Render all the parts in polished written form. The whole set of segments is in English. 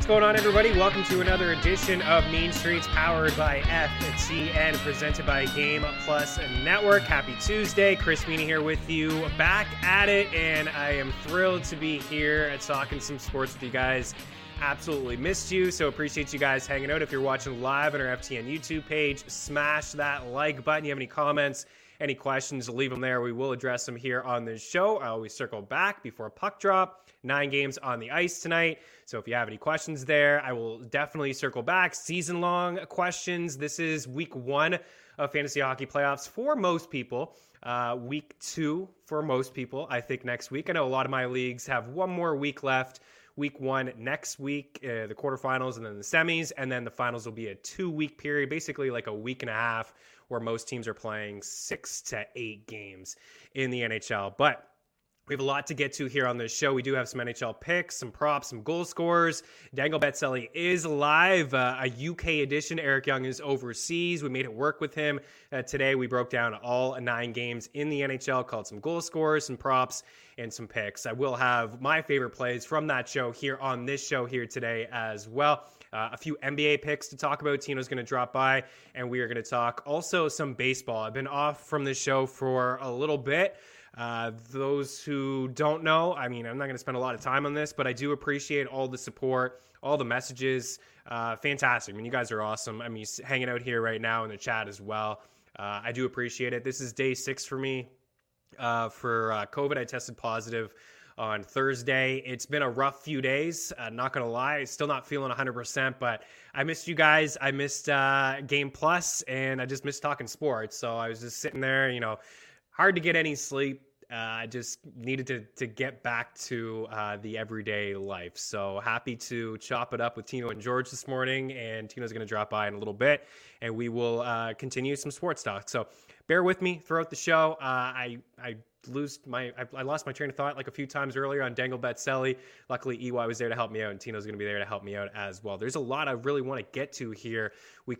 going on, everybody? Welcome to another edition of Mean Streets, powered by FTN, presented by Game Plus Network. Happy Tuesday. Chris Meany here with you, back at it, and I am thrilled to be here and talking some sports with you guys. Absolutely missed you, so appreciate you guys hanging out. If you're watching live on our FTN YouTube page, smash that like button. You have any comments, any questions, leave them there. We will address them here on this show. I always circle back before puck drop. 9 games on the ice tonight. So if you have any questions there, I will definitely circle back. Season-long questions. This is week 1 of fantasy hockey playoffs for most people. Week 2 for most people, I think, next week. I know a lot of my leagues have one more week left. Week 1 next week, the quarterfinals and then the semis, and then the finals will be a 2-week period, basically like a week and a half, where most teams are playing 6 to 8 games in the NHL. But we have a lot to get to here on this show. We do have some NHL picks, some props, some goal scorers. Dangle Betselli is live, a UK edition. Eric Young is overseas. We made it work with him. Today we broke down all 9 games in the NHL, called some goal scorers, some props, and some picks. I will have my favorite plays from that show here on this show here today as well. A few NBA picks to talk about. Tino's going to drop by, and we are going to talk also some baseball. I've been off from this show for a little bit. Those who don't know, I mean, I'm not going to spend a lot of time on this, but I do appreciate all the support, all the messages. Fantastic. I mean, you guys are awesome. I mean, hanging out here right now in the chat as well. I do appreciate it. This is day 6 for me for COVID. I tested positive on Thursday. It's been a rough few days. Not going to lie. Still not feeling 100%, but I missed you guys. I missed Game Plus, and I just missed talking sports. So I was just sitting there, hard to get any sleep. I just needed to get back to the everyday life. So happy to chop it up with Tino and George this morning, and Tino's going to drop by in a little bit, and we will continue some sports talk. So bear with me throughout the show. I lost my train of thought like a few times earlier on Dangle Betselli. Luckily, EY was there to help me out, and Tino's going to be there to help me out as well. There's a lot I really want to get to here.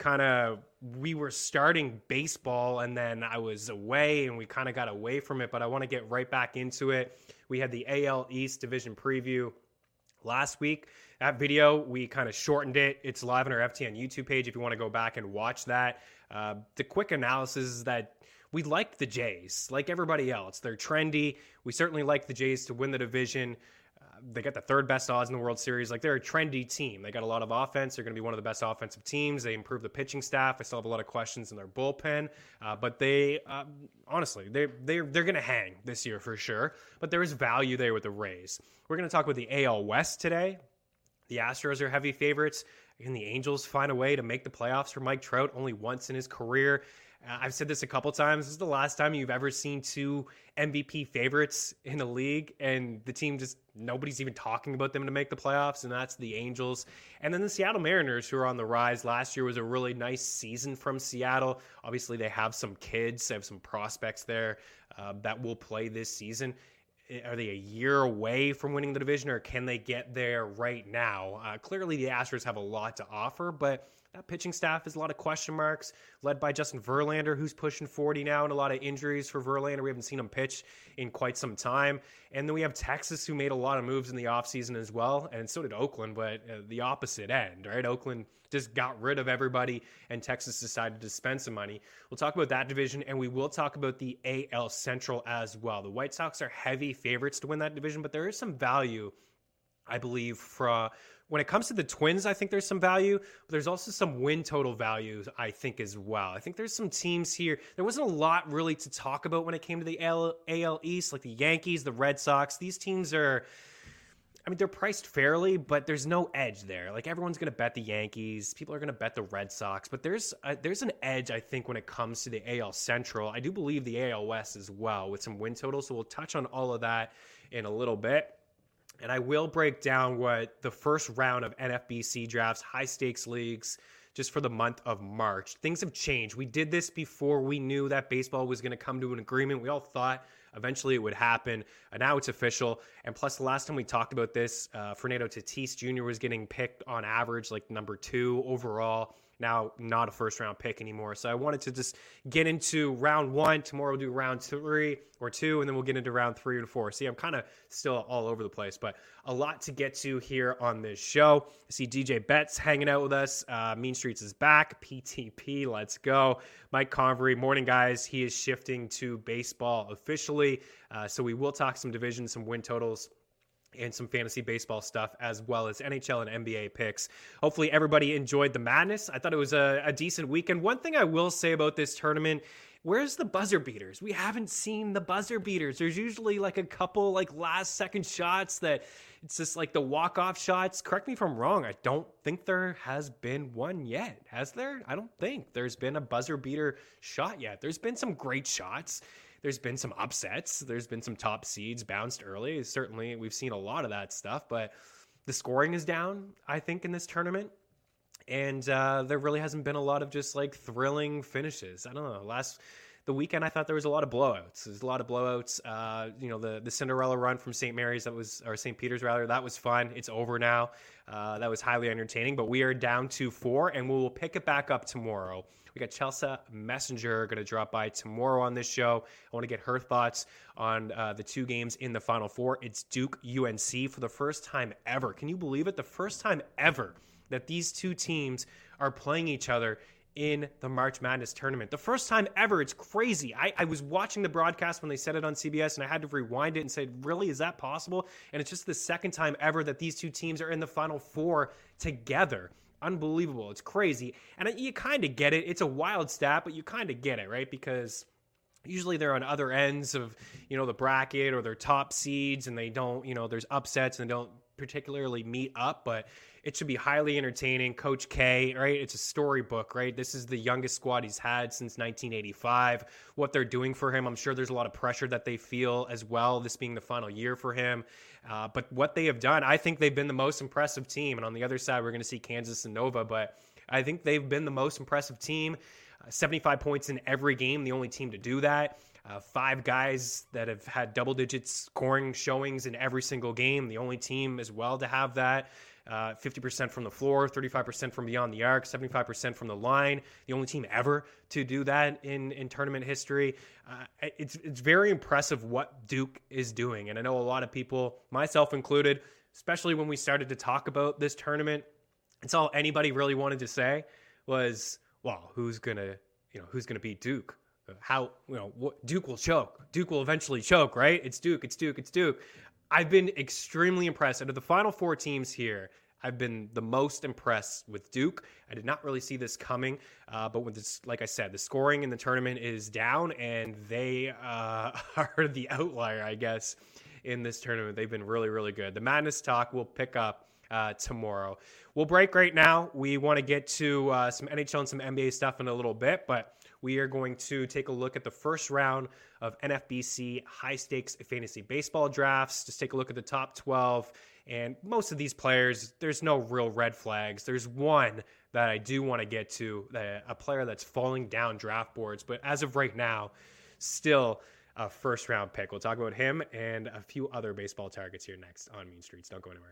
We were starting baseball, and then I was away, and we kind of got away from it, but I want to get right back into it. We had the AL East Division preview last week. That video, we kind of shortened it. It's live on our FTN YouTube page if you want to go back and watch that. The quick analysis is that we like the Jays, like everybody else. They're trendy. We certainly like the Jays to win the division. They got the 3rd best odds in the World Series. Like, they're a trendy team. They got a lot of offense. They're going to be one of the best offensive teams. They improved the pitching staff. I still have a lot of questions in their bullpen. But they, honestly, they're going to hang this year for sure. But there is value there with the Rays. We're going to talk about the AL West today. The Astros are heavy favorites. Can the Angels find a way to make the playoffs for Mike Trout only once in his career? I've said this a couple times. This is the last time you've ever seen 2 MVP favorites in a league, and the team nobody's even talking about them to make the playoffs, and that's the Angels. And then the Seattle Mariners, who are on the rise. Last year was a really nice season from Seattle. Obviously, they have some kids. They have some prospects there that will play this season. Are they a year away from winning the division, or can they get there right now? Clearly, the Astros have a lot to offer, but that pitching staff has a lot of question marks, led by Justin Verlander, who's pushing 40 now, and a lot of injuries for Verlander. We haven't seen him pitch in quite some time. And then we have Texas, who made a lot of moves in the offseason as well, and so did Oakland, but the opposite end, right? Oakland just got rid of everybody, and Texas decided to spend some money. We'll talk about that division, and we will talk about the AL Central as well. The White Sox are heavy favorites to win that division, but there is some value, I believe, when it comes to the Twins. I think there's some value, but there's also some win total values, I think, as well. I think there's some teams here. There wasn't a lot really to talk about when it came to the AL East, like the Yankees, the Red Sox. These teams are, they're priced fairly, but there's no edge there. Like, everyone's going to bet the Yankees. People are going to bet the Red Sox, but there's an edge, I think, when it comes to the AL Central. I do believe the AL West as well with some win totals, so we'll touch on all of that in a little bit. And I will break down what the first round of NFBC drafts, high-stakes leagues, just for the month of March. Things have changed. We did this before we knew that baseball was going to come to an agreement. We all thought eventually it would happen. And now it's official. And plus, the last time we talked about this, Fernando Tatis Jr. was getting picked on average like number 2 overall. now not a first round pick anymore. So I wanted to just get into round 1. Tomorrow we'll do round 3 or 2, and then we'll get into round 3 and 4. See, I'm kind of still all over the place, but a lot to get to here on this show. I see DJ Betts hanging out with us. Mean Streets is back. PTP, let's go. Mike Convery, morning guys. He is shifting to baseball officially. So we will talk some division, some win totals, and some fantasy baseball stuff, as well as NHL and NBA picks. Hopefully everybody enjoyed the madness. I thought it was a decent weekend. One thing I will say about this tournament, where's the buzzer beaters? We haven't seen the buzzer beaters. There's usually like a couple like last second shots that it's just like the walk-off shots. Correct me if I'm wrong. I don't think there has been one yet. Has there? I don't think there's been a buzzer beater shot yet. There's been some great shots. There's been some upsets. There's been some top seeds bounced early. Certainly, we've seen a lot of that stuff, but the scoring is down, I think, in this tournament. And there really hasn't been a lot of just like thrilling finishes. I don't know. The weekend, I thought there was a lot of blowouts. There's a lot of blowouts. The Cinderella run from St. Peter's rather, that was fun. It's over now. That was highly entertaining, but we are down to 4, and we will pick it back up tomorrow. We got Chelsea Messenger going to drop by tomorrow on this show. I want to get her thoughts on the 2 games in the Final Four. It's Duke UNC for the first time ever. Can you believe it? The first time ever that these 2 teams are playing each other in the March Madness tournament. The first time ever. It's crazy. I was watching the broadcast when they said it on CBS, and I had to rewind it and say, really, is that possible? And it's just the second time ever that these 2 teams are in the Final Four together. Unbelievable. It's crazy. And you kind of get it. It's a wild stat, but you kind of get it, right? Because usually they're on other ends of, the bracket, or they're top seeds, and they don't, there's upsets and they don't particularly meet up, but it should be highly entertaining. Coach K, right? It's a storybook, right? This is the youngest squad he's had since 1985. What they're doing for him, I'm sure there's a lot of pressure that they feel as well, this being the final year for him. But what they have done, I think they've been the most impressive team. And on the other side, we're going to see Kansas and Nova, but I think they've been the most impressive team. 75 points in every game, the only team to do that. 5 guys that have had double-digit scoring showings in every single game, the only team as well to have that. 50% from the floor, 35% from beyond the arc, 75% from the line. The only team ever to do that in tournament history. It's very impressive what Duke is doing. And I know a lot of people, myself included, especially when we started to talk about this tournament, it's all anybody really wanted to say was, well, who's going to beat Duke? Duke will choke. Duke will eventually choke, right? It's Duke. I've been extremely impressed. Out of the Final Four teams here, I've been the most impressed with Duke. I did not really see this coming, but with this, like I said, the scoring in the tournament is down, and they are the outlier, I guess, in this tournament. They've been really, really good. The Madness talk will pick up tomorrow. We'll break right now. We want to get to some NHL and some NBA stuff in a little bit, but we are going to take a look at the first round of NFBC high-stakes fantasy baseball drafts. Just take a look at the top 12. And most of these players, there's no real red flags. There's one that I do want to get to, a player that's falling down draft boards. But as of right now, still a first-round pick. We'll talk about him and a few other baseball targets here next on Mean Streets. Don't go anywhere.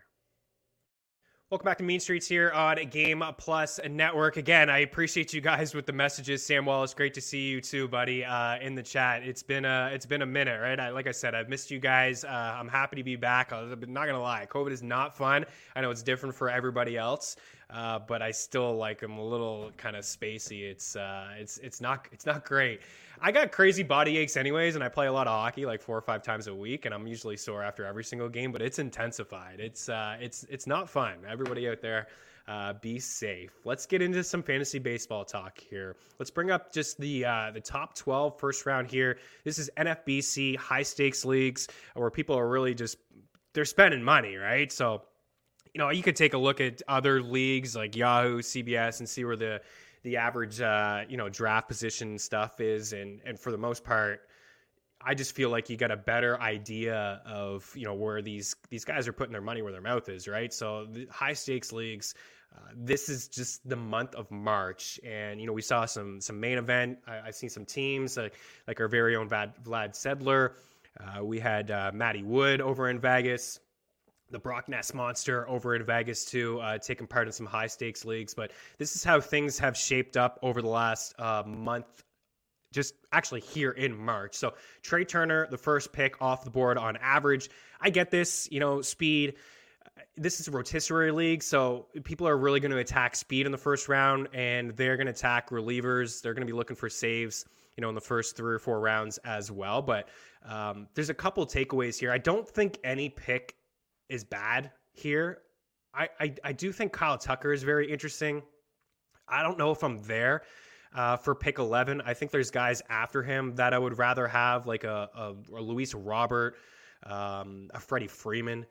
Welcome back to Mean Streets here on Game Plus Network. Again, I appreciate you guys with the messages. Sam Wallace, great to see you too, buddy, in the chat. It's been a minute, right? Like I said, I've missed you guys. I'm happy to be back. I'm not gonna lie, COVID is not fun. I know it's different for everybody else, but I still I'm a little kind of spacey. It's not great. I got crazy body aches anyways, and I play a lot of hockey, like 4 or 5 times a week, and I'm usually sore after every single game, but it's intensified. It's not fun. Everybody out there, be safe. Let's get into some fantasy baseball talk here. Let's bring up just the top 12 first round here. This is NFBC high stakes leagues where people are really they're spending money, right? So, you could take a look at other leagues like Yahoo, CBS, and see where the average, draft position stuff is. And for the most part, I just feel like you got a better idea of, where these guys are putting their money where their mouth is, right? So the high stakes leagues, this is just the month of March. And, we saw some main event. I've seen some teams like our very own Vlad Sedler. We had Matty Wood over in Vegas. the Brock Ness monster over in Vegas too, taking part in some high stakes leagues. But this is how things have shaped up over the last month, just actually here in March. So Trey Turner, the first pick off the board on average. I get this, speed. This is a rotisserie league, so people are really going to attack speed in the first round, and they're going to attack relievers. They're going to be looking for saves, in the first 3 or 4 rounds as well. But there's a couple takeaways here. I don't think any pick is bad here. I do think Kyle Tucker is very interesting. I don't know if I'm there for pick 11. I think there's guys after him that I would rather have, like a Luis Robert, a Freddie Freeman.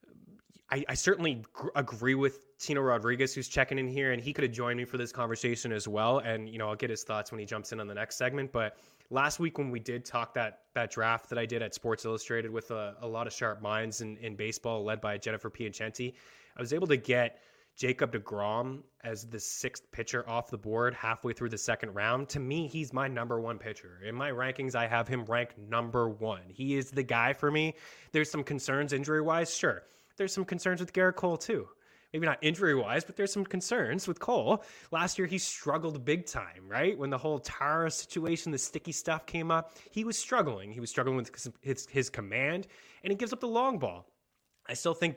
I certainly agree with Tino Rodriguez, who's checking in here, and he could have joined me for this conversation as well. And, I'll get his thoughts when he jumps in on the next segment. But last week when we did talk that draft that I did at Sports Illustrated with a lot of sharp minds in baseball, led by Jennifer Piacenti, I was able to get Jacob deGrom as the 6th pitcher off the board halfway through the second round. To me, he's my number 1 pitcher. In my rankings, I have him ranked number 1. He is the guy for me. There's some concerns injury-wise, sure. There's some concerns with Garrett Cole too. Maybe not injury-wise, but there's some concerns with Cole. Last year, he struggled big time, right? When the whole Tara situation, the sticky stuff came up, he was struggling. He was struggling with his command, and he gives up the long ball. I still think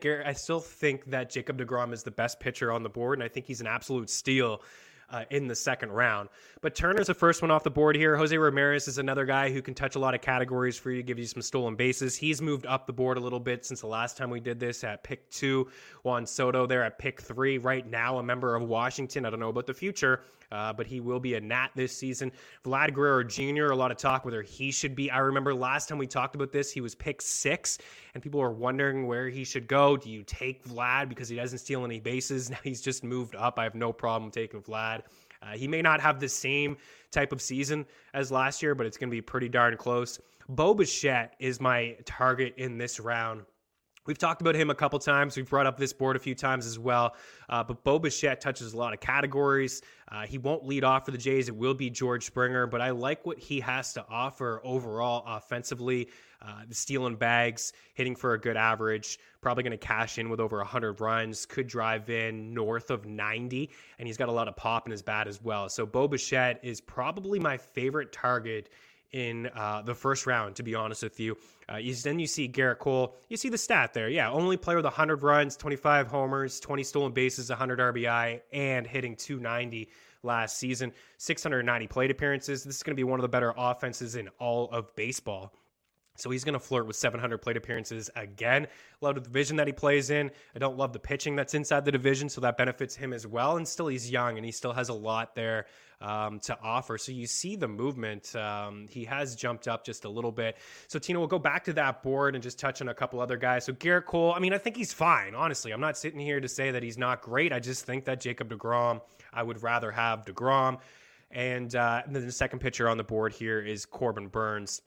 that Jacob deGrom is the best pitcher on the board, and I think he's an absolute steal in the second round. But Turner's the first one off the board here. Jose Ramirez is another guy who can touch a lot of categories for you, give you some stolen bases. He's moved up the board a little bit since the last time we did this at pick 2. Juan Soto there at pick 3. Right now, a member of Washington. I don't know about the future, but he will be a Nat this season. Vlad Guerrero Jr., a lot of talk whether he should be. I remember last time we talked about this, he was pick 6, and people were wondering where he should go. Do you take Vlad because he doesn't steal any bases? Now he's just moved up. I have no problem taking Vlad. He may not have the same type of season as last year, but it's going to be pretty darn close. Bo Bichette is my target in this round. We've talked about him a couple times. We've brought up this board a few times as well. But Bo Bichette touches a lot of categories. He won't lead off for the Jays. It will be George Springer. But I like what he has to offer overall offensively. The stealing bags, hitting for a good average, probably going to cash in with over 100 runs, could drive in north of 90, and he's got a lot of pop in his bat as well. So Bo Bichette is probably my favorite target in the first round, to be honest with you. Then you see Garrett Cole. You see the stat there. Yeah, only player with 100 runs, 25 homers, 20 stolen bases, 100 RBI, and hitting 290 last season. 690 plate appearances. This is going to be one of the better offenses in all of baseball. So he's going to flirt with 700 plate appearances again. Love the division that he plays in. I don't love the pitching that's inside the division, so that benefits him as well. And still, he's young, and he still has a lot there to offer. So you see the movement. He has jumped up just a little bit. So, Tina, we'll go back to that board and just touch on a couple other guys. So Garrett Cole, I think he's fine, honestly. I'm not sitting here to say that he's not great. I just think that Jacob deGrom, I would rather have deGrom. And then the second pitcher on the board here is Corbin Burns.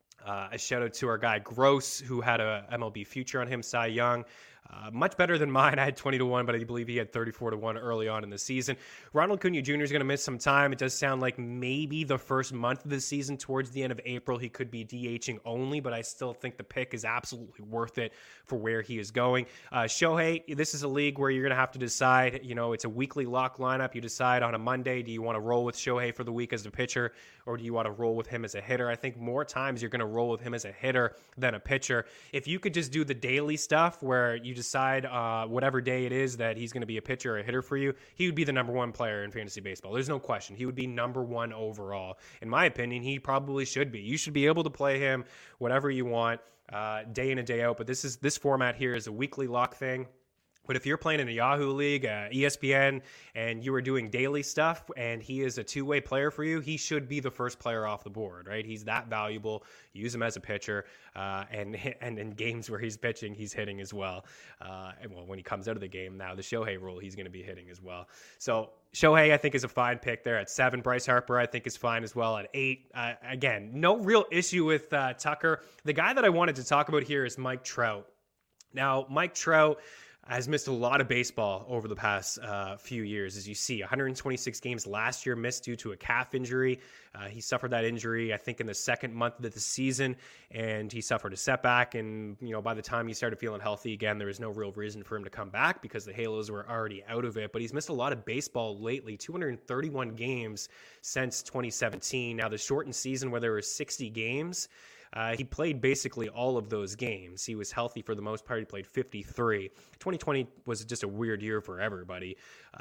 A shout out to our guy Gross, who had a MLB future on him, Cy Young. Much better than mine. I had 20-1, but I believe he had 34-1 early on in the season. Ronald Acuna Jr. is going to miss some time. It does sound like maybe the first month of the season, towards the end of April, he could be DHing only, but I still think the pick is absolutely worth it for where he is going. Shohei, this is a league where you're going to have to decide, it's a weekly lock lineup. You decide on a Monday, do you want to roll with Shohei for the week as a pitcher, or do you want to roll with him as a hitter? I think more times you're going to roll with him as a hitter than a pitcher. If you could just do the daily stuff where you decide whatever day it is that he's going to be a pitcher or a hitter for you, he would be the number 1 player in fantasy baseball. There's no question. He would be number 1 overall. In my opinion, he probably should be. You should be able to play him whatever you want, day in and day out. But this format here is a weekly lock thing. But if you're playing in a Yahoo League, ESPN, and you are doing daily stuff, and he is a two-way player for you, he should be the first player off the board, right? He's that valuable. Use him as a pitcher, and in games where he's pitching, he's hitting as well. When he comes out of the game now, the Shohei rule, he's going to be hitting as well. So Shohei, I think, is a fine pick there at 7. Bryce Harper, I think, is fine as well at 8. Again, no real issue with Tucker. The guy that I wanted to talk about here is Mike Trout. Now, Mike Trout, has missed a lot of baseball over the past few years. As you see, 126 games last year missed due to a calf injury. He suffered that injury, I think, in the second month of the season, and he suffered a setback. And, by the time he started feeling healthy again, there was no real reason for him to come back because the Halos were already out of it. But he's missed a lot of baseball lately, 231 games since 2017. Now, the shortened season where there were 60 games, he played basically all of those games. He was healthy for the most part. He played 53. 2020 was just a weird year for everybody.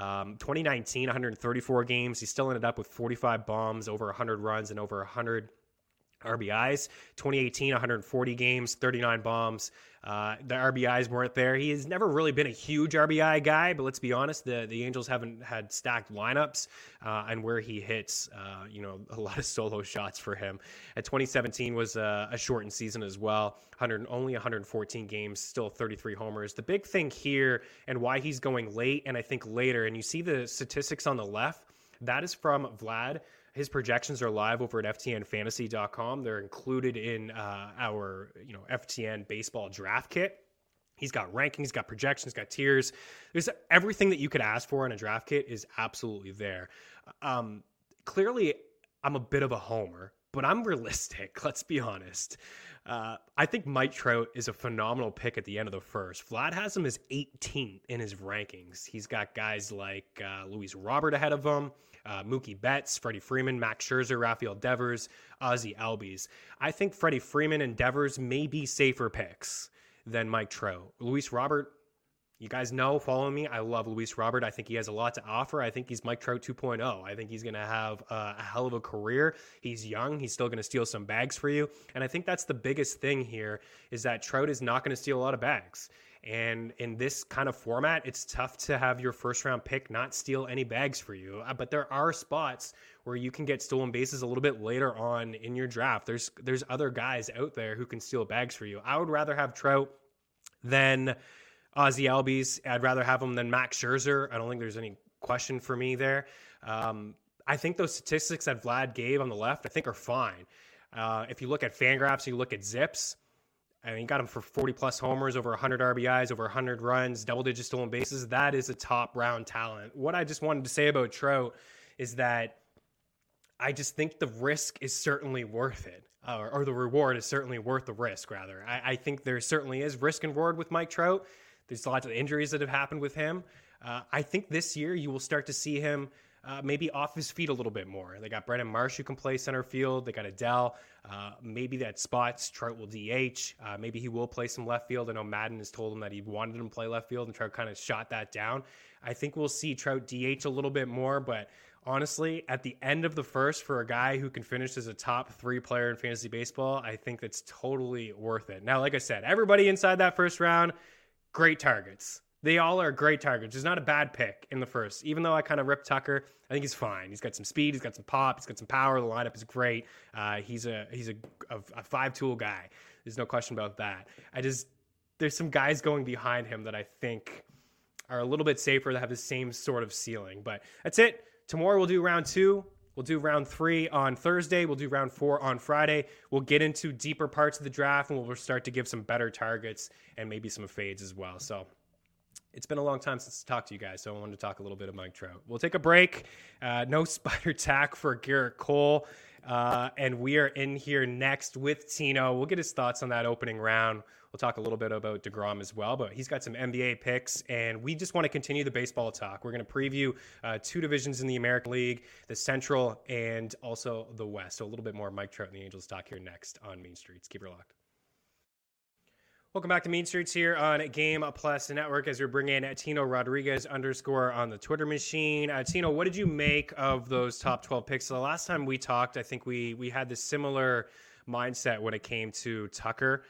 2019, 134 games. He still ended up with 45 bombs, over 100 runs, and over 100 RBIs. 2018, 140 games, 39 bombs. The RBIs weren't there. He has never really been a huge RBI guy, but let's be honest, the Angels haven't had stacked lineups, and where he hits, a lot of solo shots for him. At 2017 was a shortened season as well. Only 114 games, still 33 homers. The big thing here and why he's going late, and I think later, and you see the statistics on the left, that is from Vlad. His projections are live over at ftnfantasy.com. They're included in our FTN baseball draft kit. He's got rankings, got projections, got tiers. There's everything that you could ask for in a draft kit is absolutely there. Clearly, I'm a bit of a homer, but I'm realistic. Let's be honest. I think Mike Trout is a phenomenal pick at the end of the first. Vlad has him as 18th in his rankings. He's got guys like Luis Robert ahead of him, Mookie Betts, Freddie Freeman, Max Scherzer, Rafael Devers, Ozzie Albies. I think Freddie Freeman and Devers may be safer picks than Mike Trout. Luis Robert, you guys know, follow me. I love Luis Robert. I think he has a lot to offer. I think he's Mike Trout 2.0. I think he's going to have a hell of a career. He's young. He's still going to steal some bags for you. And I think that's the biggest thing here is that Trout is not going to steal a lot of bags. And in this kind of format, it's tough to have your first round pick not steal any bags for you. But there are spots where you can get stolen bases a little bit later on in your draft. There's other guys out there who can steal bags for you. I would rather have Trout than Ozzie Albies. I'd rather have him than Max Scherzer. I don't think there's any question for me there. I think those statistics that Vlad gave on the left, I think are fine. If you look at Fangraphs, you look at Zips, I mean, you got him for 40-plus homers, over 100 RBIs, over 100 runs, double-digit stolen bases. That is a top-round talent. What I just wanted to say about Trout is that I just think the risk is certainly worth it, or the reward is certainly worth the risk, rather. I think there certainly is risk and reward with Mike Trout. There's lots of injuries that have happened with him. I think this year you will start to see him maybe off his feet a little bit more. They got Brennan Marsh who can play center field. They got Adele. Maybe that spots Trout will DH. Maybe he will play some left field. I know Madden has told him that he wanted him to play left field, and Trout kind of shot that down. I think we'll see Trout DH a little bit more, but honestly, at the end of the first, for a guy who can finish as a top 3 player in fantasy baseball, I think that's totally worth it. Now, like I said, everybody inside that first round, great targets. They all are great targets. There's not a bad pick in the first. Even though I kind of ripped Tucker, I think he's fine. He's got some speed. He's got some pop. He's got some power. The lineup is great. He's a 5-tool guy. There's no question about that. There's some guys going behind him that I think are a little bit safer, that have the same sort of ceiling. But that's it. Tomorrow we'll do round 2. We'll do round 3 on Thursday. We'll do round 4 on Friday. We'll get into deeper parts of the draft, and we'll start to give some better targets and maybe some fades as well. So it's been a long time since I talked to you guys, so I wanted to talk a little bit of Mike Trout. We'll take a break. No Spider Tack for Garrett Cole. And we are in here next with Tino. We'll get his thoughts on that opening round. We'll talk a little bit about DeGrom as well, but he's got some NBA picks, and we just want to continue the baseball talk. We're going to preview 2 divisions in the American League, the Central and also the West. So a little bit more Mike Trout and the Angels talk here next on Mean Streets. Keep her locked. Welcome back to Mean Streets here on Game Plus Network as we're bringing Tino Rodriguez _ on the Twitter machine. Tino, what did you make of those top 12 picks? So the last time we talked, I think we had this similar mindset when it came to Tucker.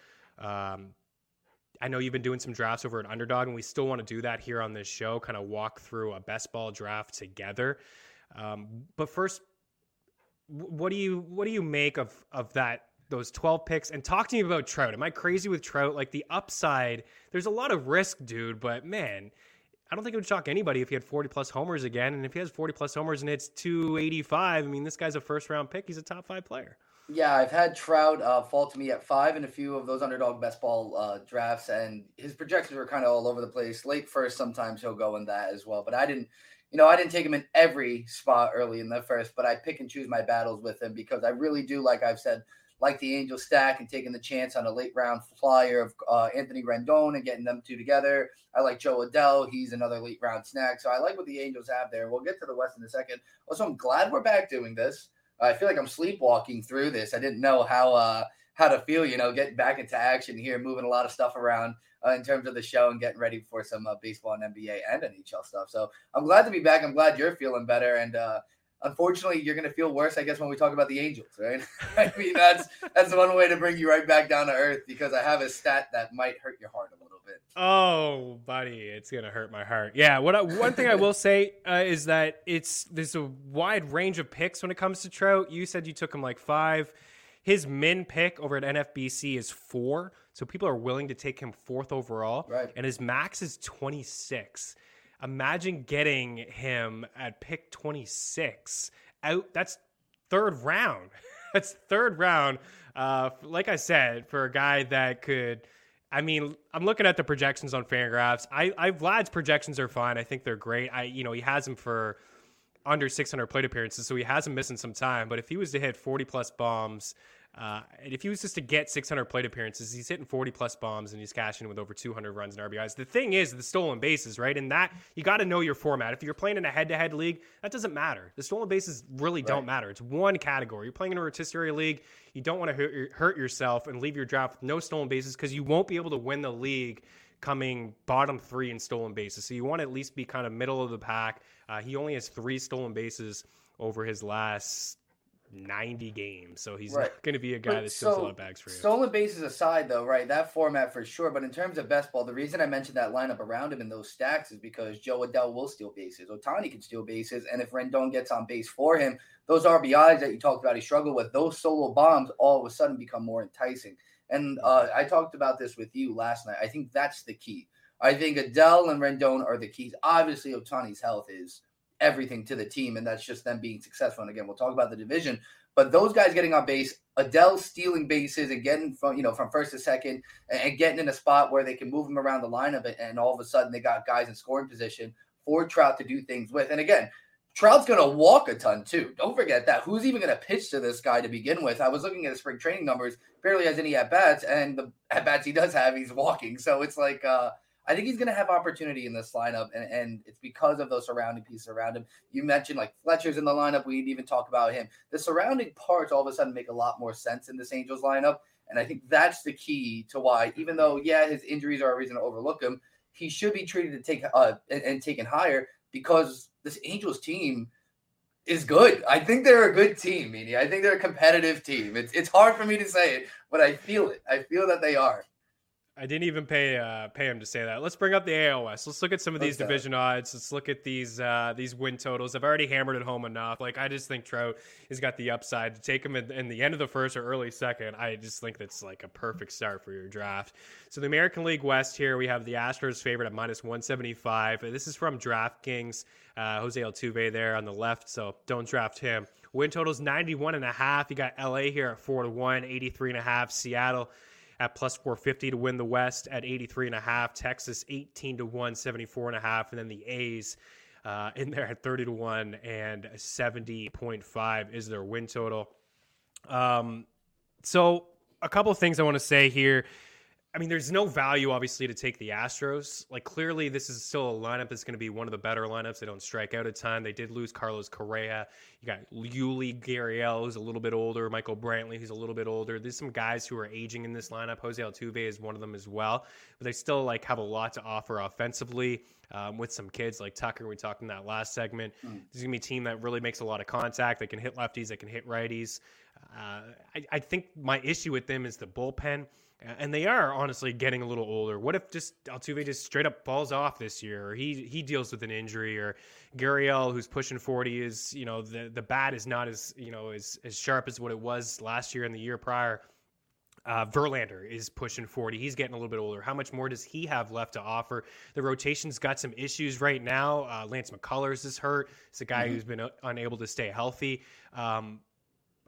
I know you've been doing some drafts over at Underdog, and we still want to do that here on this show, kind of walk through a best ball draft together. But first, what do you make of that? Those 12 picks, and talk to me about Trout. Am I crazy with Trout? Like, the upside, there's a lot of risk, dude, but man, I don't think it would shock anybody if he had 40-plus homers again. And if he has 40-plus homers and hits 285, I mean, this guy's a first-round pick. He's a top 5 player. Yeah, I've had Trout fall to me at 5 in a few of those underdog best ball drafts, and his projections were kind of all over the place. Late first, sometimes he'll go in that as well. But I didn't take him in every spot early in the first, but I pick and choose my battles with him because I really do, like I've said, like the Angels stack and taking the chance on a late round flyer of Anthony Rendon and getting them two together. I like Joe Adell. He's another late round snack. So I like what the Angels have there. We'll get to the West in a second. Also, I'm glad we're back doing this. I feel like I'm sleepwalking through this. I didn't know how to feel, getting back into action here, moving a lot of stuff around in terms of the show and getting ready for some baseball and NBA and NHL stuff. So I'm glad to be back. I'm glad you're feeling better. And unfortunately, you're going to feel worse, I guess, when we talk about the Angels, right? I mean, that's one way to bring you right back down to earth because I have a stat that might hurt your heart a little bit. Oh, buddy, it's gonna hurt my heart. Yeah, one thing I will say is that there's a wide range of picks when it comes to Trout. You said you took him like 5. His min pick over at NFBC is 4, so people are willing to take him 4th overall. Right. And his max is 26. Imagine getting him at pick 26 out. That's third round. That's third round. Like I said, for a guy that could. I mean, I'm looking at the projections on Fangraphs. Vlad's projections are fine. I think they're great. He has him for under 600 plate appearances, so he has him missing some time. But if he was to hit 40 plus bombs, and if he was just to get 600 plate appearances, he's hitting 40 plus bombs and he's cashing with over 200 runs and RBIs. The thing is the stolen bases, right? And that you got to know your format. If you're playing in a head-to-head league, that doesn't matter. The stolen bases really don't matter. It's one category. You're playing in a rotisserie league. You don't want to hurt yourself and leave your draft with no stolen bases because you won't be able to win the league coming bottom 3 in stolen bases. So you want to at least be kind of middle of the pack. He only has 3 stolen bases over his last 90 games, so he's not going to be a guy that steals a lot of bags for you. Stolen bases aside, though, right, that format for sure, but in terms of best ball, the reason I mentioned that lineup around him in those stacks is because Joe Adell will steal bases, Ohtani can steal bases, and if Rendon gets on base for him, those RBIs that you talked about he struggled with, those solo bombs all of a sudden become more enticing. And I talked about this with you last night. I think that's the key. I think Adell and Rendon are the keys. Obviously, Ohtani's health is everything to the team, and that's just them being successful. And again, we'll talk about the division, but those guys getting on base, Adell stealing bases and getting from first to second and getting in a spot where they can move them around the lineup, and all of a sudden they got guys in scoring position for Trout to do things with. And again, Trout's going to walk a ton too. Don't forget that. Who's even going to pitch to this guy to begin with? I was looking at his spring training numbers, barely has any at-bats, and the at-bats he does have, he's walking. So it's like I think he's going to have opportunity in this lineup, and it's because of those surrounding pieces around him. You mentioned like Fletcher's in the lineup. We didn't even talk about him. The surrounding parts all of a sudden make a lot more sense in this Angels lineup, and I think that's the key to why, even though, his injuries are a reason to overlook him, he should be treated to take and taken higher because this Angels team is good. I think they're a good team, Meany. I think they're a competitive team. It's hard for me to say it, but I feel it. I feel that they are. I didn't even pay him to say that. Let's bring up the AL West. Let's look at some of these division odds. Let's look at these win totals. I've already hammered it home enough. Like, I just think Trout has got the upside to take him in the end of the first or early second. I just think that's like a perfect start for your draft. So the American League West here, we have the Astros favorite at -175. This is from DraftKings. Jose Altuve there on the left, so don't draft him. Win totals 91.5. You got LA here at 4-1, 83.5. Seattle at +450 to win the West at 83.5. Texas 18-1, 74.5, and then the A's in there at 30-1 and 70.5 is their win total. So a couple of things I want to say here. I mean, there's no value, obviously, to take the Astros. Like, clearly, this is still a lineup that's going to be one of the better lineups. They don't strike out a ton. They did lose Carlos Correa. You got Yuli Gurriel, who's a little bit older. Michael Brantley, who's a little bit older. There's some guys who are aging in this lineup. Jose Altuve is one of them as well. But they still, have a lot to offer offensively with some kids like Tucker. We talked in that last segment. This is going to be a team that really makes a lot of contact. They can hit lefties. They can hit righties. I think my issue with them is the bullpen. And they are honestly getting a little older. What if just Altuve just straight up falls off this year, or he deals with an injury, or Gurriel, who's pushing 40, is the bat is not as as sharp as what it was last year and the year prior. Verlander is pushing 40. He's getting a little bit older. How much more does he have left to offer? The rotation's got some issues right now. Lance McCullers is hurt. It's a guy who's been unable to stay healthy.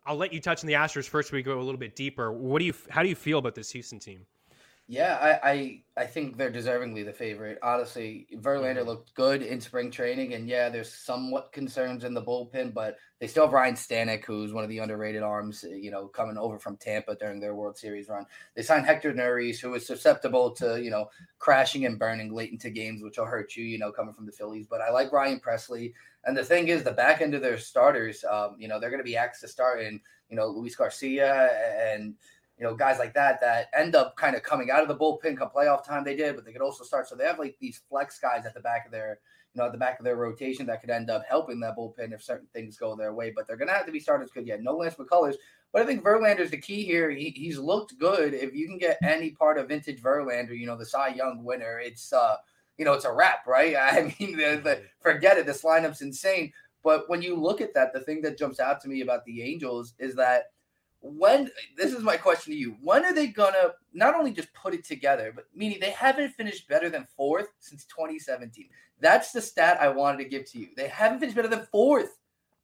I'll let you touch on the Astros first. We go a little bit deeper. How do you feel about this Houston team? Yeah, I think they're deservingly the favorite. Honestly, Verlander looked good in spring training, and yeah, there's somewhat concerns in the bullpen, but they still have Ryan Stanek, who's one of the underrated arms, coming over from Tampa during their World Series run. They signed Hector Neris, who is susceptible to, crashing and burning late into games, which will hurt you, coming from the Phillies. But I like Ryan Presley. And the thing is, the back end of their starters, they're going to be asked to start in, Luis Garcia and guys like that end up kind of coming out of the bullpen come playoff time. They did, but they could also start. So they have like these flex guys at the back of their, rotation that could end up helping that bullpen if certain things go their way. But they're going to have to be starters good. Yeah, no Lance McCullers. But I think Verlander's the key here. He's looked good. If you can get any part of vintage Verlander, the Cy Young winner, it's it's a wrap, right? I mean, forget it. This lineup's insane. But when you look at that, the thing that jumps out to me about the Angels is that this is my question to you, when are they gonna not only just put it together, but meaning they haven't finished better than fourth since 2017. That's the stat I wanted to give to you. They haven't finished better than fourth.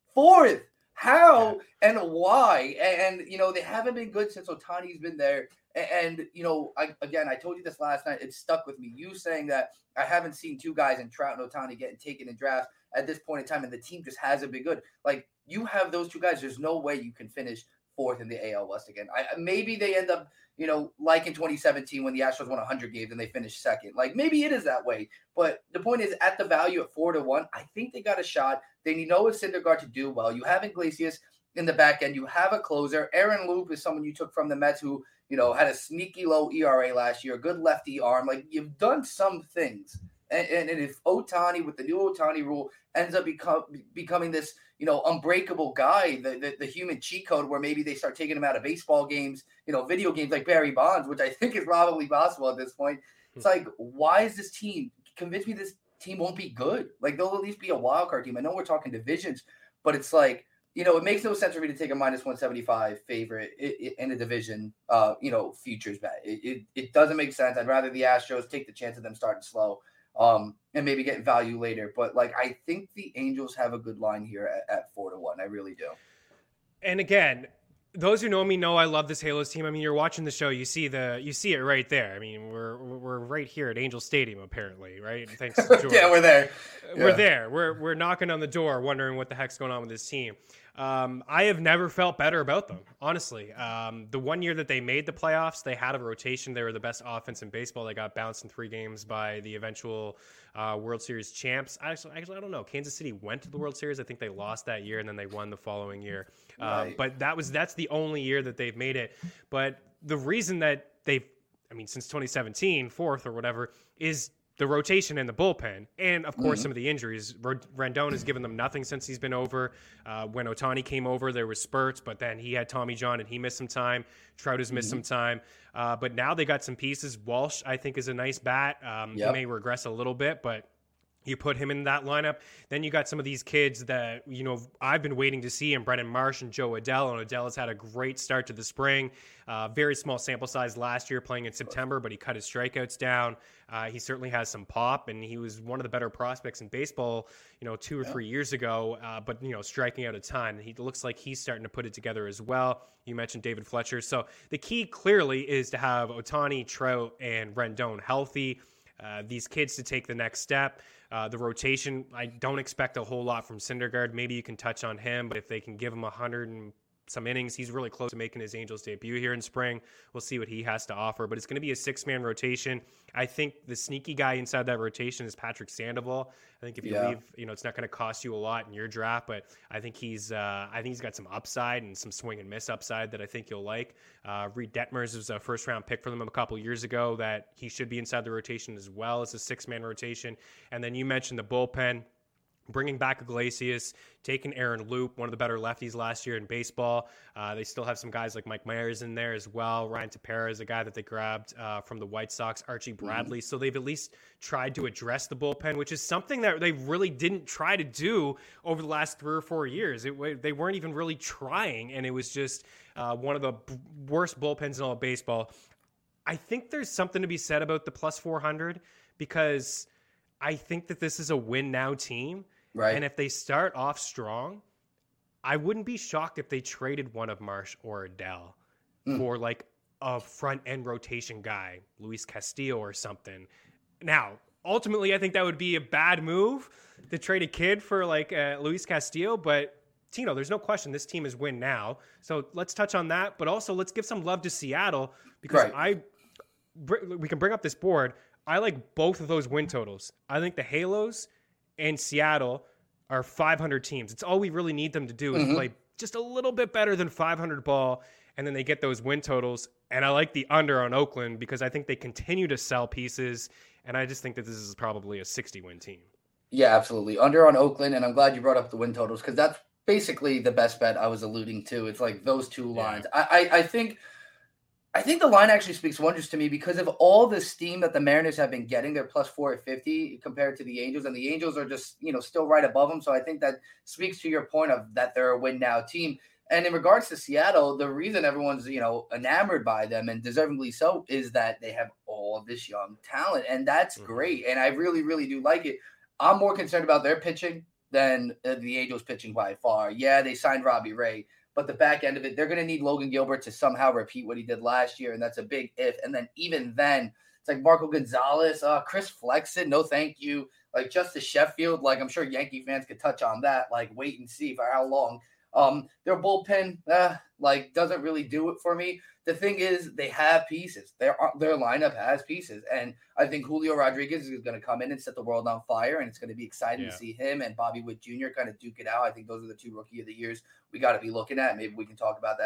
How and why? And they haven't been good since Ohtani's been there. And I told you this last night. It stuck with me. You saying that I haven't seen two guys in Trout and Ohtani getting taken in drafts at this point in time, and the team just hasn't been good. Like, you have those two guys. There's no way you can finish fourth in the AL West again. Maybe they end up, like in 2017 when the Astros won 100 games and they finished second. Like, maybe it is that way. But the point is, at the value at 4-1, I think they got a shot. They know it's Syndergaard to do well. You have Iglesias in the back end. You have a closer. Aaron Loup is someone you took from the Mets who, had a sneaky low ERA last year, a good lefty arm. Like, you've done some things. And if Ohtani, with the new Ohtani rule, ends up becoming this, unbreakable guy, the human cheat code where maybe they start taking him out of baseball games, video games like Barry Bonds, which I think is probably possible at this point. It's like, why is this team? Convince me this team won't be good. Like, they'll at least be a wild card team. I know we're talking divisions, but it's like, it makes no sense for me to take a minus 175 favorite in a division, futures bet. It doesn't make sense. I'd rather the Astros take the chance of them starting slow. And maybe get value later. But I think the Angels have a good line here at 4-1. I really do. And again, those who know me know I love this Halos team. I mean, you're watching the show, you see it right there. I mean, we're right here at Angel Stadium, apparently, right? Thanks to George. Yeah, we're there. We're there. We're knocking on the door, wondering what the heck's going on with this team. I have never felt better about them, honestly. The one year that they made the playoffs, they had a rotation. They were the best offense in baseball. They got bounced in 3 games by the eventual World Series champs. Actually, I don't know. Kansas City went to the World Series. I think they lost that year, and then they won the following year. Right. But that's the only year that they've made it. But the reason that since 2017, fourth or whatever, is the rotation and the bullpen, and of course some of the injuries. Rendon has given them nothing since he's been over. When Ohtani came over, there was spurts, but then he had Tommy John and he missed some time. Trout has missed some time, but now they got some pieces. Walsh, I think, is a nice bat. He may regress a little bit, but you put him in that lineup. Then you got some of these kids that, I've been waiting to see, and Brennan Marsh and Joe Adell. And Adell has had a great start to the spring. Very small sample size last year playing in September, but he cut his strikeouts down. He certainly has some pop, and he was one of the better prospects in baseball, 2 or 3 years ago, but, striking out a ton. He looks like he's starting to put it together as well. You mentioned David Fletcher. So the key clearly is to have Ohtani, Trout, and Rendon healthy. These kids to take the next step. The rotation, I don't expect a whole lot from Syndergaard. Maybe you can touch on him, but if they can give him 100 and some innings, he's really close to making his Angels debut here in spring. We'll see what he has to offer, but it's going to be a 6-man rotation. I think the sneaky guy inside that rotation is Patrick Sandoval. I think if you leave, it's not going to cost you a lot in your draft, but I think he's got some upside and some swing and miss upside that I think you'll like. Reed Detmers was a first-round pick for them a couple years ago that he should be inside the rotation as well as a 6-man rotation. And then you mentioned the bullpen. Bringing back Iglesias, taking Aaron Loup, one of the better lefties last year in baseball. They still have some guys like Mike Myers in there as well. Ryan Tepera is a guy that they grabbed from the White Sox, Archie Bradley. So they've at least tried to address the bullpen, which is something that they really didn't try to do over the last 3 or 4 years. They weren't even really trying, and it was just one of the worst bullpens in all of baseball. I think there's something to be said about the plus 400 because I think that this is a win-now team. Right. And if they start off strong, I wouldn't be shocked if they traded one of Marsh or Adele for like a front end rotation guy, Luis Castillo or something. Now, ultimately, I think that would be a bad move to trade a kid for like Luis Castillo. But Tino, there's no question this team is win now. So let's touch on that. But also let's give some love to Seattle because we can bring up this board. I like both of those win totals. I think the Halos and Seattle are 500 teams. It's all we really need them to do is play just a little bit better than 500 ball, and then they get those win totals. And I like the under on Oakland because I think they continue to sell pieces, and I just think that this is probably a 60-win team. Yeah, absolutely. Under on Oakland, and I'm glad you brought up the win totals because that's basically the best bet I was alluding to. It's like those two lines. I think the line actually speaks wonders to me because of all the steam that the Mariners have been getting. They're plus 450 compared to the Angels, and the Angels are just, still right above them. So I think that speaks to your point of that they're a win now team. And in regards to Seattle, the reason everyone's, enamored by them and deservingly so is that they have all of this young talent, and that's great. And I really, really do like it. I'm more concerned about their pitching than the Angels pitching by far. Yeah, they signed Robbie Ray. But the back end of it, they're going to need Logan Gilbert to somehow repeat what he did last year, and that's a big if. And then even then, it's like Marco Gonzalez, Chris Flexen, no thank you. Like Justice Sheffield, like I'm sure Yankee fans could touch on that. Like wait and see for how long. Their bullpen, doesn't really do it for me. The thing is, they have pieces. Their lineup has pieces, and I think Julio Rodriguez is going to come in and set the world on fire, and it's going to be exciting to see him and Bobby Witt Jr. kind of duke it out. I think those are the two Rookie of the Years we got to be looking at. Maybe we can talk about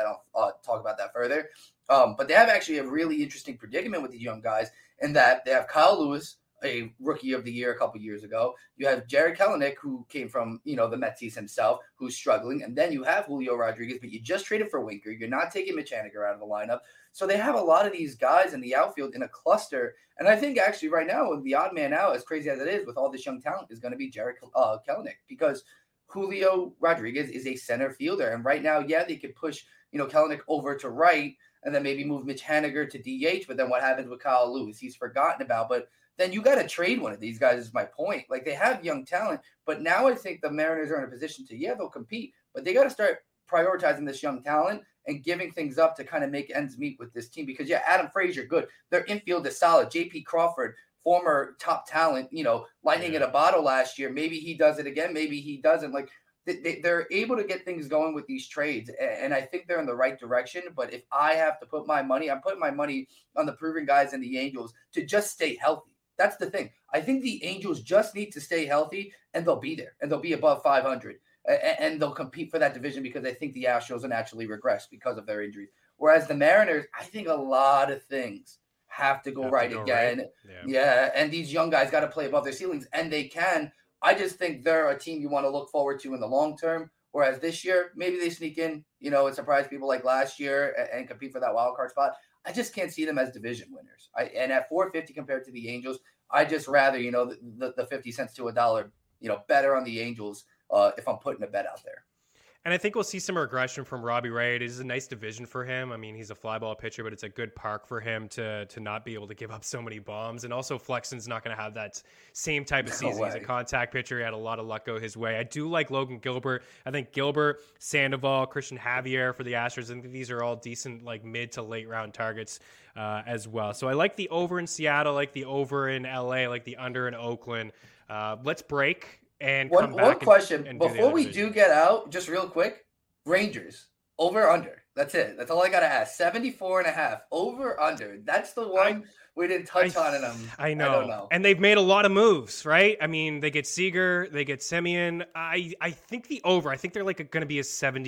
that further. But they have actually a really interesting predicament with these young guys in that they have Kyle Lewis, a Rookie of the Year a couple years ago. You have Jared Kelenic, who came from, the Metsies himself, who's struggling. And then you have Julio Rodriguez, but you just traded for Winker. You're not taking Mitch Haniger out of the lineup. So they have a lot of these guys in the outfield in a cluster. And I think actually right now, the odd man out, as crazy as it is, with all this young talent, is going to be Jared Kelenic because Julio Rodriguez is a center fielder. And right now, they could push, Kelenic over to right and then maybe move Mitch Haniger to DH. But then what happens with Kyle Lewis? He's forgotten about. But then you got to trade one of these guys is my point. Like they have young talent, but now I think the Mariners are in a position to, they'll compete, but they got to start prioritizing this young talent and giving things up to kind of make ends meet with this team because Adam Frazier, good. Their infield is solid. JP Crawford, former top talent, lightning in a bottle last year. Maybe he does it again. Maybe he doesn't. Like they're able to get things going with these trades. And I think they're in the right direction. But if I have to put my money, I'm putting my money on the proven guys and the Angels to just stay healthy. That's the thing. I think the Angels just need to stay healthy, and they'll be there, and they'll be above 500, and they'll compete for that division because I think the Astros will naturally regress because of their injuries. Whereas the Mariners, I think a lot of things have to go right again. Right. Yeah, and these young guys got to play above their ceilings, and they can. I just think they're a team you want to look forward to in the long term. Whereas this year, maybe they sneak in, and surprise people like last year and compete for that wild card spot. I just can't see them as division winners. And at 450 compared to the Angels, I just rather, the 50 cents to $1, better on the Angels if I'm putting a bet out there. And I think we'll see some regression from Robbie Ray. It is a nice division for him. I mean, he's a fly ball pitcher, but it's a good park for him to not be able to give up so many bombs. And also Flexen's not going to have that same type of season. He's a contact pitcher. He had a lot of luck go his way. I do like Logan Gilbert. I think Gilbert, Sandoval, Christian Javier for the Astros. I think these are all decent, like mid to late round targets as well. So I like the over in Seattle, like the over in LA, like the under in Oakland. Let's break. And one question and before we do get out, just real quick, Rangers over under. That's it. That's all I got to ask. 74.5 over under. That's the one we didn't touch on in them. I don't know. And they've made a lot of moves, right? I mean, they get Seager, they get Semien. I think the over. I think they're like going to be a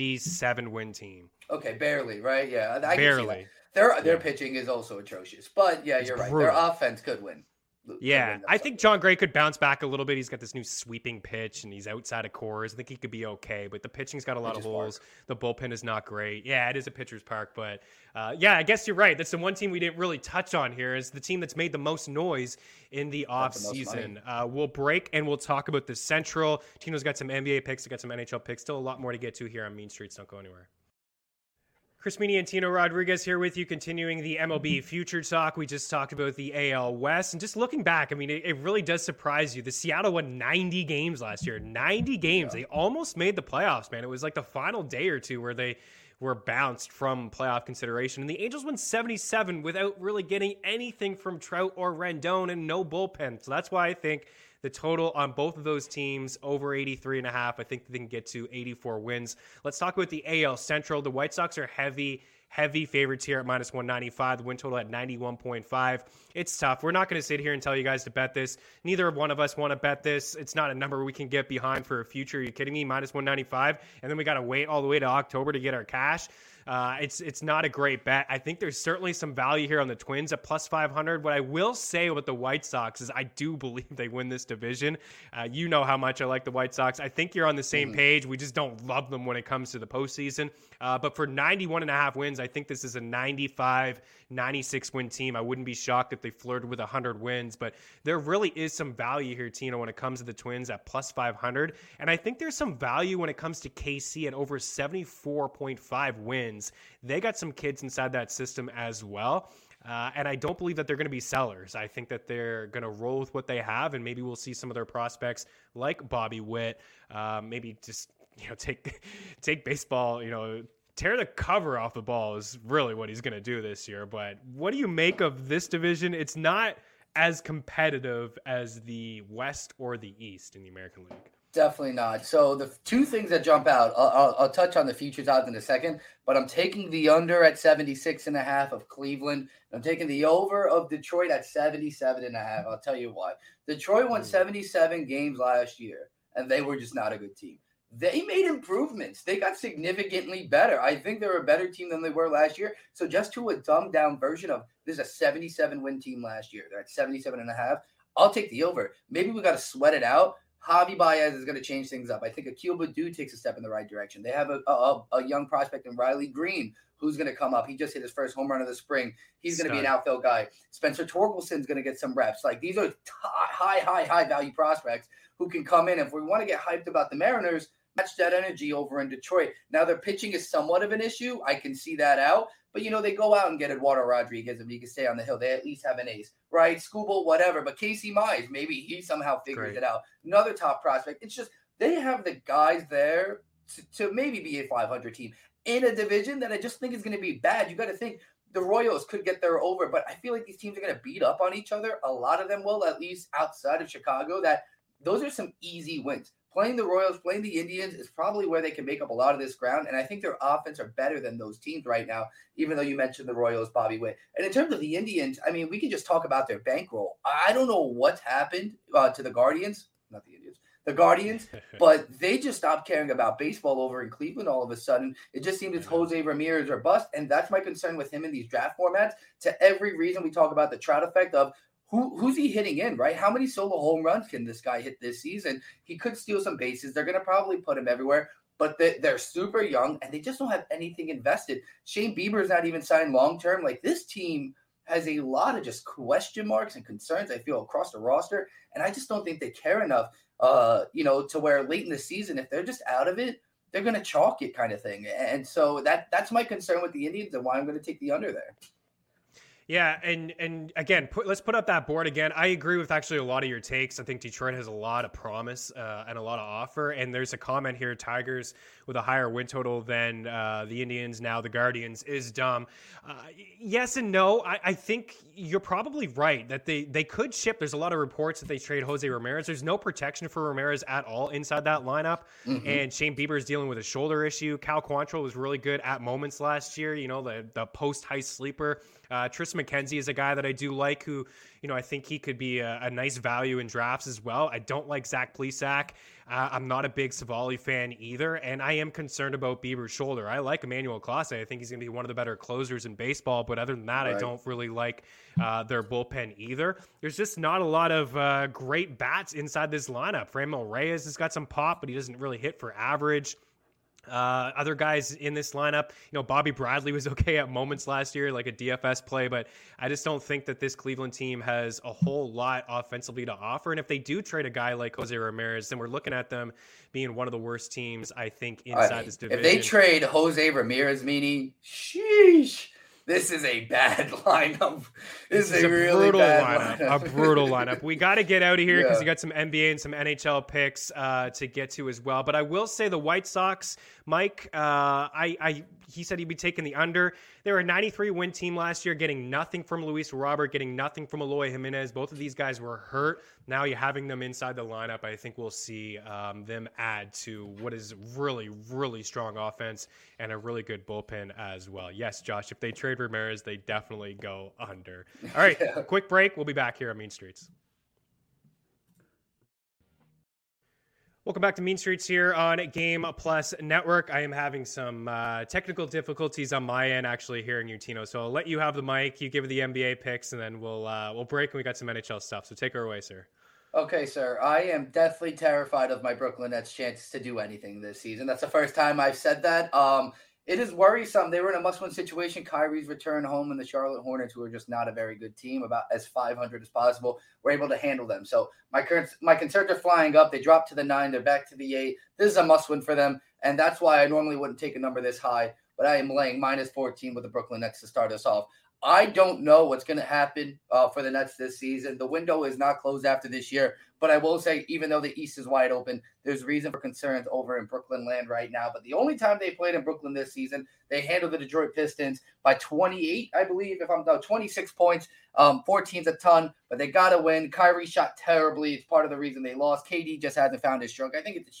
77 win team. Okay, barely, right? Yeah, I barely. Their pitching is also atrocious, but yeah, you're right. Brutal. Their offense could win. Yeah, I think John Gray could bounce back a little bit. He's got this new sweeping pitch, and he's outside of cores. I think he could be okay, but the pitching's got a lot of holes. The bullpen is not great. Yeah, it is a pitcher's park, but I guess you're right. That's the one team we didn't really touch on here is the team that's made the most noise in the offseason. We'll break, and we'll talk about the Central. Tino's got some NBA picks. I got some NHL picks. Still a lot more to get to here on Mean Streets. Don't go anywhere. Chris Meany and Tino Rodriguez here with you, continuing the MLB future talk. We just talked about the AL West, and just looking back, I mean, it really does surprise you. The Seattle won 90 games last year. 90 games. Yeah. They almost made the playoffs, man. It was like the final day or two where they were bounced from playoff consideration. And the Angels won 77 without really getting anything from Trout or Rendon and no bullpen. So that's why I think the total on both of those teams over 83.5. I think they can get to 84 wins. Let's talk about the AL Central. The White Sox are heavy favorites here at minus 195. The win total at 91.5. It's tough. We're not going to sit here and tell you guys to bet this. Neither one of us want to bet this. It's not a number we can get behind for a future. Are you kidding me? Minus 195. And then we got to wait all the way to October to get our cash. It's not a great bet. I think there's certainly some value here on the Twins at plus 500. What I will say about the White Sox is I do believe they win this division. You know how much I like the White Sox. I think you're on the same page. We just don't love them when it comes to the postseason. But for 91.5 wins, I think this is a 95, 96 win team. I wouldn't be shocked if they flirted with 100 wins, but there really is some value here, Tino, when it comes to the Twins at plus 500. And I think there's some value when it comes to KC at over 74.5 wins. They got some kids inside that system as well. And I don't believe that they're going to be sellers. I think that they're going to roll with what they have, and maybe we'll see some of their prospects like Bobby Witt, maybe just, take baseball, tear the cover off the ball is really what he's going to do this year. But what do you make of this division? It's not as competitive as the West or the East in the American League. Definitely not. So the two things that jump out, I'll touch on the futures odds in a second, but I'm taking the under at 76.5 of Cleveland. I'm taking the over of Detroit at 77.5. I'll tell you why. Detroit won 77 games last year, and they were just not a good team. They made improvements. They got significantly better. I think they're a better team than they were last year. So just to a dumbed down version of this is a 77-win team last year. They're at 77.5. I'll take the over. Maybe we got to sweat it out. Javi Baez is going to change things up. I think Akil Baddoo takes a step in the right direction. They have a young prospect in Riley Green who's going to come up. He just hit his first home run of the spring. He's going to be an outfield guy. Spencer Torkelson's going to get some reps. Like, these are high value prospects who can come in. If we want to get hyped about the Mariners, match that energy over in Detroit. Now, their pitching is somewhat of an issue. I can see that out. But, they go out and get Eduardo Rodriguez if he can stay on the hill. They at least have an ace, right? Skubal, whatever. But Casey Mize, maybe he somehow figures it out. Another top prospect. It's just they have the guys there to maybe be a 500 team in a division that I just think is going to be bad. You got to think the Royals could get there over, but I feel like these teams are going to beat up on each other. A lot of them will, at least outside of Chicago. Those are some easy wins. Playing the Royals, playing the Indians is probably where they can make up a lot of this ground. And I think their offense are better than those teams right now, even though you mentioned the Royals, Bobby Witt. And in terms of the Indians, I mean, we can just talk about their bankroll. I don't know what's happened to the Guardians, not the Indians, the Guardians, but they just stopped caring about baseball over in Cleveland all of a sudden. It just seems it's Jose Ramirez or bust. And that's my concern with him in these draft formats. To every reason we talk about the Trout effect of, who's he hitting in, right? How many solo home runs can this guy hit this season? He could steal some bases. They're going to probably put him everywhere, but they're super young, and they just don't have anything invested. Shane Bieber's not even signed long-term. Like, this team has a lot of just question marks and concerns, I feel, across the roster, and I just don't think they care enough, to where late in the season, if they're just out of it, they're going to chalk it kind of thing. And so that's my concern with the Indians and why I'm going to take the under there. Yeah, and again, let's put up that board again. I agree with actually a lot of your takes. I think Detroit has a lot of promise and a lot of offer. And there's a comment here, Tigers with a higher win total than the Indians, now the Guardians, is dumb. Yes and no. I think you're probably right that they could ship. There's a lot of reports that they trade Jose Ramirez. There's no protection for Ramirez at all inside that lineup. Mm-hmm. And Shane Bieber is dealing with a shoulder issue. Cal Quantrill was really good at moments last year, the post-high sleeper. Tristan McKenzie is a guy that I do like who, I think he could be a nice value in drafts as well. I don't like Zach Plesac. I'm not a big Savali fan either, and I am concerned about Bieber's shoulder. I like Emmanuel Clase. I think he's going to be one of the better closers in baseball, but other than that, right. I don't really like their bullpen either. There's just not a lot of great bats inside this lineup. Franmil Reyes has got some pop, but he doesn't really hit for average. Other guys in this lineup, Bobby Bradley was okay at moments last year, like a DFS play, but I just don't think that this Cleveland team has a whole lot offensively to offer. And if they do trade a guy like Jose Ramirez, then we're looking at them being one of the worst teams, I think, inside this division. If they trade Jose Ramirez, meaning, sheesh. This is a bad lineup. This is a really brutal bad lineup. A brutal lineup. We got to get out of here because we got some NBA and some NHL picks to get to as well. But I will say the White Sox, Mike, he said he'd be taking the under. They were a 93-win team last year, getting nothing from Luis Robert, getting nothing from Eloy Jimenez. Both of these guys were hurt. Now you're having them inside the lineup. I think we'll see them add to what is really, really strong offense and a really good bullpen as well. Yes, Josh, if they trade Ramirez, they definitely go under. All right, quick break. We'll be back here on Mean Streets. Welcome back to Mean Streets here on Game Plus Network. I am having some technical difficulties on my end actually hearing you, Tino. So I'll let you have the mic. You give the NBA picks, and then we'll break, and we got some NHL stuff. So take her away, sir. Okay, sir. I am deathly terrified of my Brooklyn Nets chances to do anything this season. That's the first time I've said that. It is worrisome. They were in a must-win situation. Kyrie's return home, and the Charlotte Hornets, who are just not a very good team, about as 500 as possible, were able to handle them. So my concerns are flying up. They dropped to the 9. They're back to the 8. This is a must-win for them, and that's why I normally wouldn't take a number this high, but I am laying -14 with the Brooklyn Nets to start us off. I don't know what's going to happen for the Nets this season. The window is not closed after this year, but I will say, even though the East is wide open, there's reason for concerns over in Brooklyn land right now. But the only time they played in Brooklyn this season, they handled the Detroit Pistons by 28, I believe, 26 points. 14's a ton, but they got to win. Kyrie shot terribly. It's part of the reason they lost. KD just hasn't found his stroke. I think it's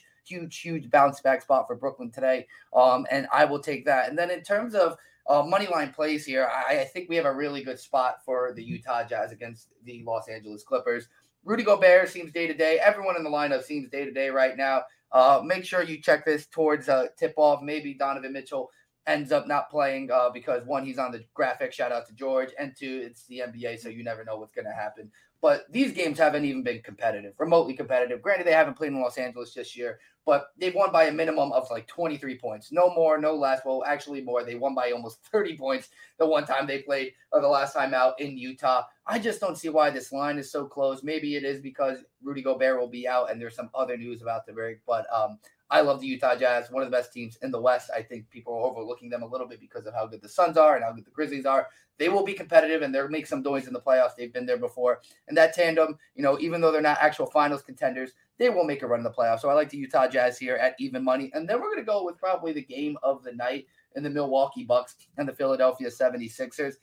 a huge bounce back spot for Brooklyn today, and I will take that. And then in terms of money line plays here, I think we have a really good spot for the Utah Jazz against the Los Angeles Clippers. Rudy Gobert seems day-to-day. Everyone in the lineup seems day-to-day right now. Make sure you check this towards tip-off. Maybe Donovan Mitchell ends up not playing because, one, he's on the graphic. Shout out to George. And two, it's the NBA, so you never know what's going to happen. But these games haven't even been competitive, remotely competitive. Granted, they haven't played in Los Angeles this year, but they've won by a minimum of like 23 points. No more, no less. Well, actually more. They won by almost 30 points the one time they played the last time out in Utah. I just don't see why this line is so close. Maybe it is because Rudy Gobert will be out and there's some other news about the break. But I love the Utah Jazz, one of the best teams in the West. I think people are overlooking them a little bit because of how good the Suns are and how good the Grizzlies are. They will be competitive, and they'll make some noise in the playoffs. They've been there before. And that tandem, even though they're not actual finals contenders, they will make a run in the playoffs. So I like the Utah Jazz here at even money. And then we're going to go with probably the game of the night in the Milwaukee Bucks and the Philadelphia 76ers.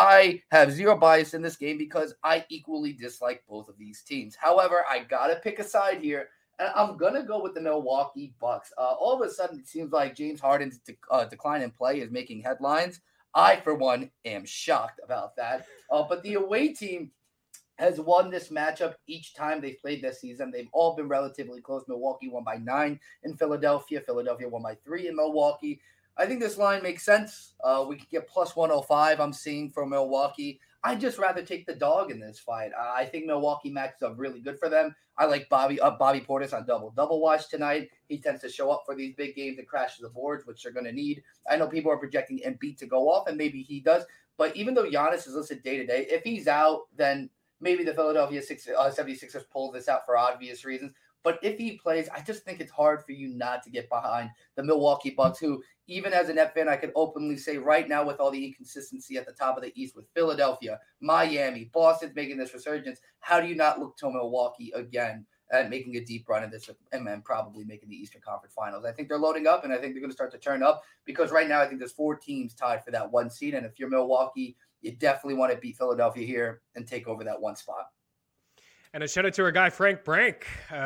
I have zero bias in this game because I equally dislike both of these teams. However, I got to pick a side here. And I'm going to go with the Milwaukee Bucks. All of a sudden, it seems like James Harden's decline in play is making headlines. I, for one, am shocked about that. But the away team has won this matchup each time they've played this season. They've all been relatively close. Milwaukee won by 9 in Philadelphia. Philadelphia won by 3 in Milwaukee. I think this line makes sense. We could get plus 105 I'm seeing for Milwaukee. I'd just rather take the dog in this fight. I think Milwaukee matches up really good for them. I like Bobby Portis on double watch tonight. He tends to show up for these big games and crashes the boards, which they're going to need. I know people are projecting Embiid to go off, and maybe he does. But even though Giannis is listed day-to-day, if he's out, then maybe the Philadelphia 76ers pull this out for obvious reasons. But if he plays, I just think it's hard for you not to get behind the Milwaukee Bucks, who, even as a Net fan, I could openly say right now with all the inconsistency at the top of the East with Philadelphia, Miami, Boston's making this resurgence, how do you not look to Milwaukee again at making a deep run in this and then probably making the Eastern Conference Finals? I think they're loading up, and I think they're going to start to turn up because right now I think there's 4 teams tied for that 1 seed, and if you're Milwaukee, you definitely want to beat Philadelphia here and take over that 1 spot. And a shout out to our guy, Frank Brank.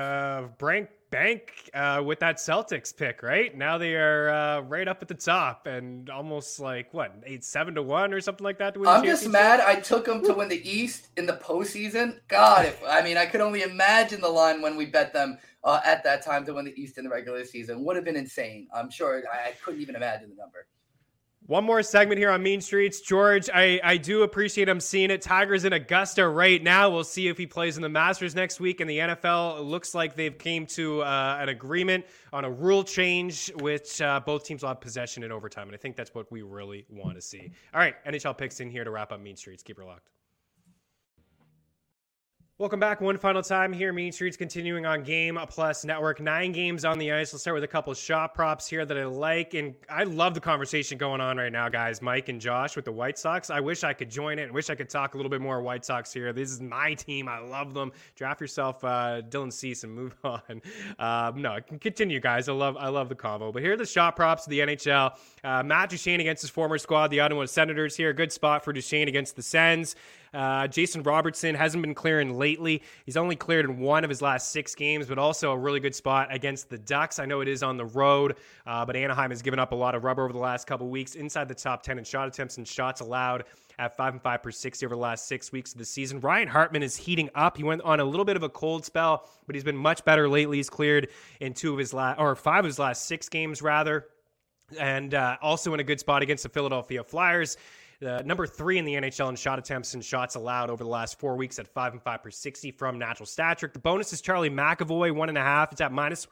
Bank with that Celtics pick, right? Now they are right up at the top and almost like, 7-1 or something like that to win the championship? I'm just mad I took them to win the East in the postseason. God, I could only imagine the line when we bet them at that time to win the East in the regular season. Would have been insane. I'm sure I couldn't even imagine the number. One more segment here on Mean Streets. George, I do appreciate him seeing it. Tiger's in Augusta right now. We'll see if he plays in the Masters next week. And the NFL, it looks like they've came to an agreement on a rule change, which both teams will have possession in overtime. And I think that's what we really want to see. All right, NHL picks in here to wrap up Mean Streets. Keep her locked. Welcome back one final time here. Mean Streets continuing on Game Plus Network. 9 games on the ice. Let's start with a couple of shot props here that I like. And I love the conversation going on right now, guys. Mike and Josh with the White Sox. I wish I could join it. I wish I could talk a little bit more White Sox here. This is my team. I love them. Draft yourself Dylan Cease and move on. No, continue, guys. I love the convo. But here are the shot props of the NHL. Matt Duchene against his former squad, the Ottawa Senators here. Good spot for Duchene against the Sens. Jason Robertson hasn't been clearing lately. He's only cleared in 1 of his last 6 games, but also a really good spot against the Ducks. I know it is on the road, but Anaheim has given up a lot of rubber over the last couple weeks, inside the top 10 in shot attempts and shots allowed at 5-5 per 60 over the last 6 weeks of the season. Ryan Hartman is heating up. He went on a little bit of a cold spell, but he's been much better lately. He's cleared in 5 of his last 6 games rather, and also in a good spot against the Philadelphia Flyers. Number 3 in the NHL in shot attempts and shots allowed over the last 4 weeks at 5-5 per 60 from Natural Stat Trick. The bonus is Charlie McAvoy, 1.5. It's at minus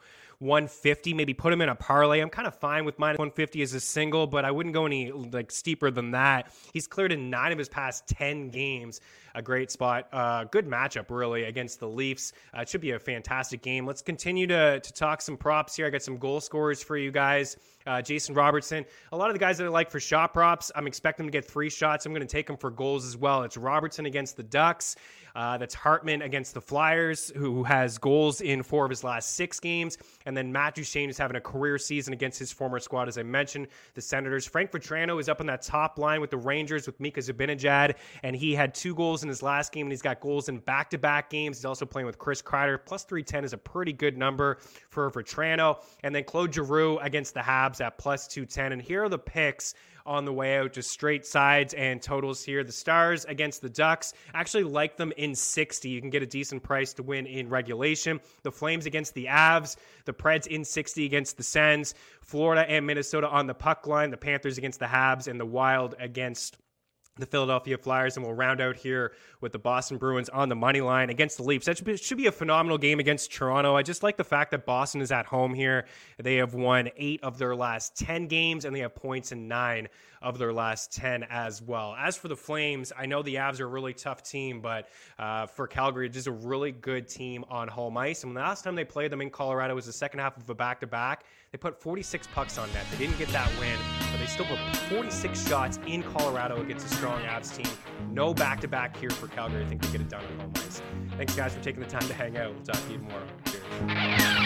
150. Maybe put him in a parlay. I'm kind of fine with minus 150 as a single, but I wouldn't go any steeper than that. He's cleared in 9 of his past 10 games. A great spot. Good matchup, really, against the Leafs. It should be a fantastic game. Let's continue to talk some props here. I got some goal scorers for you guys. Jason Robertson. A lot of the guys that I like for shot props, I'm expecting them to get 3 shots. I'm going to take them for goals as well. It's Robertson against the Ducks. That's Hartman against the Flyers, who has goals in 4 of his last 6 games. And then Matt Duchene is having a career season against his former squad, as I mentioned, the Senators. Frank Vatrano is up on that top line with the Rangers with Mika Zibanejad, and he had 2 goals in his last game, and he's got goals in back-to-back games. He's also playing with Chris Kreider. Plus 310 is a pretty good number for Vatrano. And then Claude Giroux against the Habs at plus 210. And here are the picks on the way out, just straight sides and totals here. The Stars against the Ducks, actually like them in 60. You can get a decent price to win in regulation. The Flames against the Avs, the Preds in 60 against the Sens, Florida and Minnesota on the puck line, the Panthers against the Habs, and the Wild against the Philadelphia Flyers. And we'll round out here with the Boston Bruins on the money line against the Leafs. That should be a phenomenal game against Toronto. I just like the fact that Boston is at home here. They have won 8 of their last 10 games, and they have points in 9 of their last 10 as well. As for the Flames, I know the Avs are a really tough team, but for Calgary, it is a really good team on home ice. And the last time they played them in Colorado was the second half of a back-to-back. They put 46 pucks on net. They didn't get that win, but they still put 46 shots in Colorado against a strong Avs team. No back-to-back here for Calgary. I think they get it done on home ice. Thanks, guys, for taking the time to hang out. We'll talk to you tomorrow. Cheers.